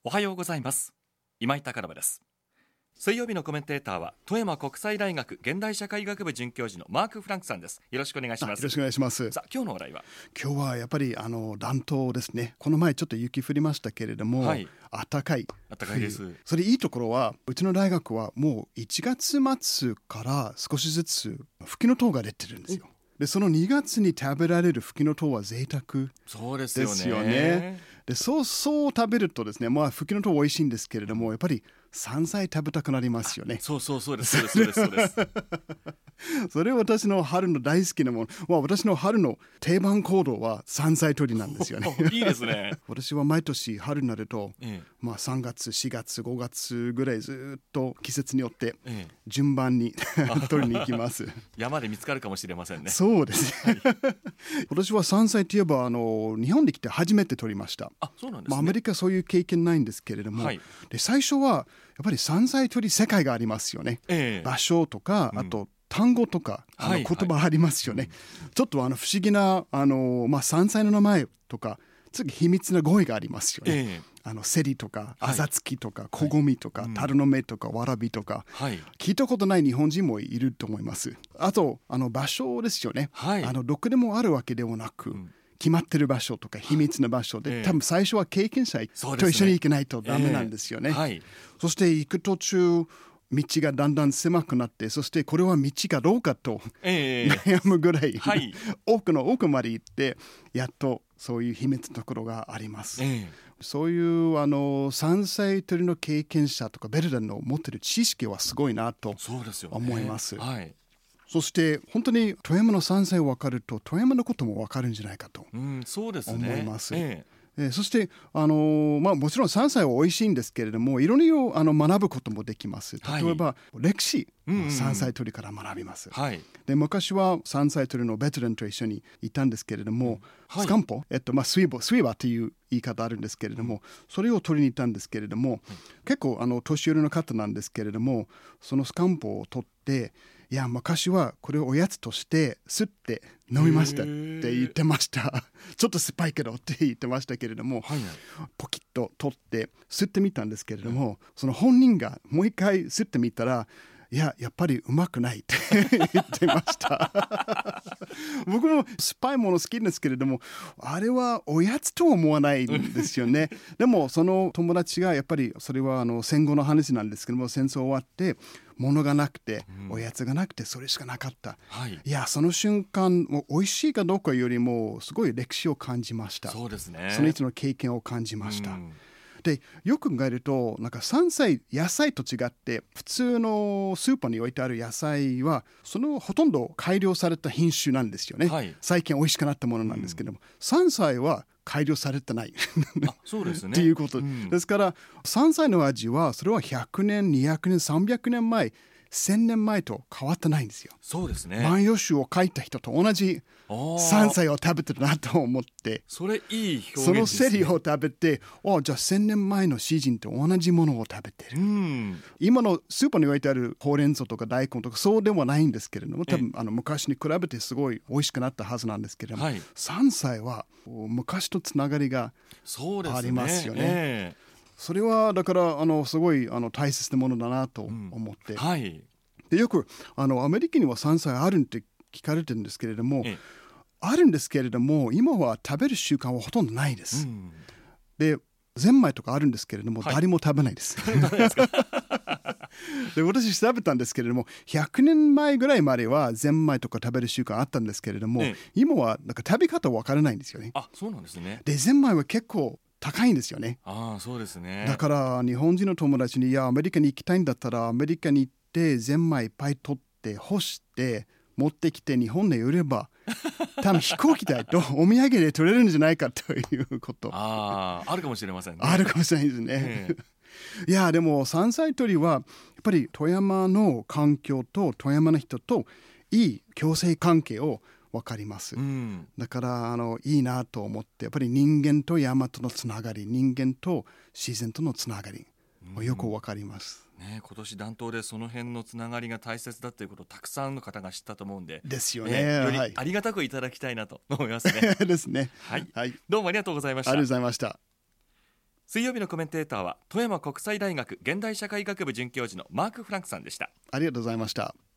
おはようございます。今井貴信です。水曜日のコメンテーターは富山国際大学現代社会学部准教授のマーク・フランクさんです。よろしくお願いします。 よろしくお願いします。 さあ、今日のお題はやっぱり暖冬ですね。この前ちょっと雪降りましたけれども、 はい、 暖かいです。 それいいところは、うちの大学はもう1月末から少しずつフキノトウが出てるんですよ。でその2月に食べられるフキノトウは贅沢ですよね。でそう食べるとですね、フキノトウ美味しいんですけれども、やっぱり山菜食べたくなりますよね。 そうです。 それは私の春の大好きなもの。私の春の定番行動は山菜採りなんですよね。 いいですね。 私は毎年春になると、3月4月5月ぐらいずっと季節によって順番に取りに行きます。 山で見つかるかもしれませんね。 そうですね。私は山菜といえば日本に来て初めて取りました。 そうなんですね。 アメリカそういう経験ないんですけれども、で最初はやっぱり山菜採り世界がありますよね。場所とか、あと単語とか言葉ありますよね。ちょっと不思議な山菜の名前とか次秘密な語彙がありますよね。セリとかあざつきとかこごみとか樽の芽とかわらびとか、聞いたことない日本人もいると思います。あと場所ですよね。どこでもあるわけではなく、決まってる場所とか秘密な場所で、多分最初は経験者と一緒に行けないとダメなんですよね。そして行く途中道がだんだん狭くなって、そしてこれは道かどうかと悩むぐらい、奥まで行って、やっとそういう秘密のところがあります。そういう山菜採りの経験者とかベルダンの持ってる知識はすごいなと思います。そして本当に富山の山菜を分かると富山のことも分かるんじゃないかと思います。そしてもちろん山菜は美味しいんですけれども、いろいろ学ぶこともできます。例えば、歴史、山菜採りから学びます。で昔は山菜採りのベテランと一緒にいたんですけれども、スカンポ、スイバという言い方あるんですけれども、それを取りに行ったんですけれども、結構年寄りの方なんですけれども、そのスカンポを取って、いや昔はこれをおやつとして吸って飲みましたって言ってました。ちょっと酸っぱいけどって言ってましたけれども、ポキッと取って吸ってみたんですけれども、その本人がもう一回吸ってみたら、やっぱりうまくないって言ってました。僕も酸っぱいもの好きですけれども、あれはおやつとは思わないんですよね。でもその友達がやっぱり、それは戦後の話なんですけども、戦争終わって物がなくて、おやつがなくて、それしかなかった。その瞬間もう美味しいかどうかよりもすごい歴史を感じました。その人の経験を感じました。でよく考えると、山菜、野菜と違って普通のスーパーに置いてある野菜はそのほとんど改良された品種なんですよね。最近美味しくなったものなんですけども、山菜は改良されてないっていうことですから、山菜の味はそれは100年200年300年前1000年前と変わってないんですよ。万葉集を書いた人と同じ山菜を食べてるなと思って、 それいい表現ですね。 そのセリを食べて、じゃあ1000年前の詩人と同じものを食べてる。今のスーパーに置いてあるほうれん草とか大根とかそうではないんですけれども、多分昔に比べてすごい美味しくなったはずなんですけれども、山菜は昔とつながりがありますよね。それはだからすごい大切なものだなと思って、でよくアメリカには山菜あるって聞かれてるんですけれども、あるんですけれども、今は食べる習慣はほとんどないです。でゼンマイとかあるんですけれども、誰も食べないです。で私調べたんですけれども、100年前ぐらいまではゼンマイとか食べる習慣あったんですけれども、今は食べ方わからないんですよね。 そうなんですね。 でゼンマイは結構高いんですよね。だから日本人の友達に、アメリカに行きたいんだったらアメリカに行ってゼンマイいっぱい取って干して持ってきて日本で売れば多分飛行機代とお土産で取れるんじゃないかということあるかもしれませんね。 あるかもしれないですね。でも山菜採りはやっぱり富山の環境と富山の人といい共生関係を分かります。だからいいなと思って、やっぱり人間と山とのつながり、人間と自然とのつながりよく分かります。 今年暖冬でその辺のつながりが大切だということをたくさんの方が知ったと思うんで、 ですよね。 よりありがたくいただきたいなと思いますね。 ですね。 どうもありがとうございました。 ありがとうございました。 水曜日のコメンテーターは富山国際大学現代社会学部准教授のマーク・フランクさんでした。 ありがとうございました。